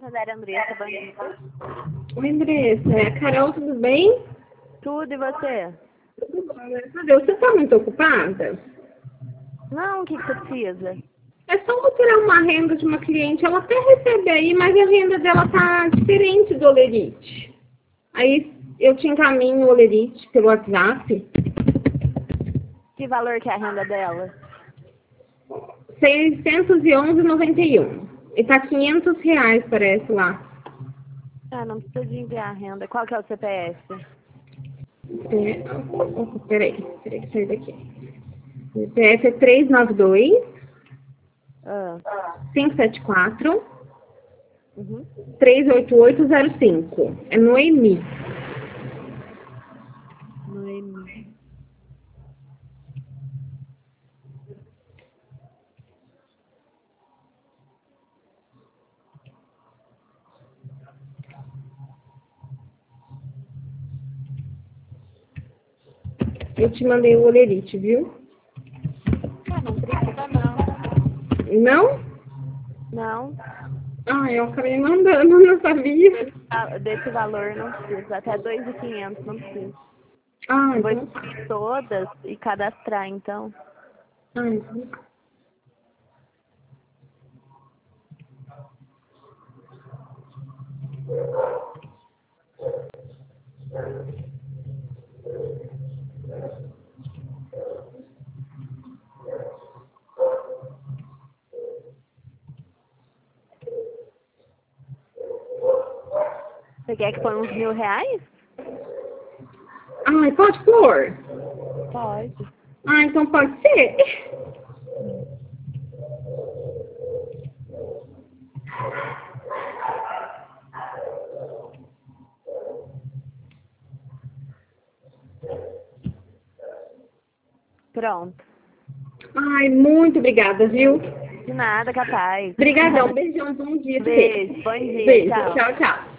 Santander, Andressa, bom dia. Oi, Andressa. É a Carol, tudo bem? Tudo, e você? Tudo bom, graças a Deus. Você está muito ocupada? Não, o que você precisa? É só eu tirar uma renda de uma cliente. Ela até recebe aí, mas a renda dela tá diferente do Olerite. Aí eu te encaminho o Olerite pelo WhatsApp. Que valor que é a renda dela? 611,91. E tá R$ 500, parece, lá. Ah, não precisa de enviar a renda. Qual que é o CPF? Peraí que saiu daqui. O CPF é 392 Ah, 574 uhum. 38805. É Noemi. Noemi. Eu te mandei o Olerite, viu? Ah, não precisa não. Não? Não, Ah, eu acabei mandando, não sabia. desse valor não precisa. Até 2.500 não precisa. Ah, Eu vou então tá. escolher todas e cadastrar, então. Ah, então tá. Você quer que põe uns R$ 1.000? Ai, pode pôr? Pode. Ah, então pode ser. Pronto. Ai, muito obrigada, viu? De nada, capaz. Obrigadão, beijão, bom dia pra você. Beijo, bom dia, Beijo, tchau. tchau, tchau.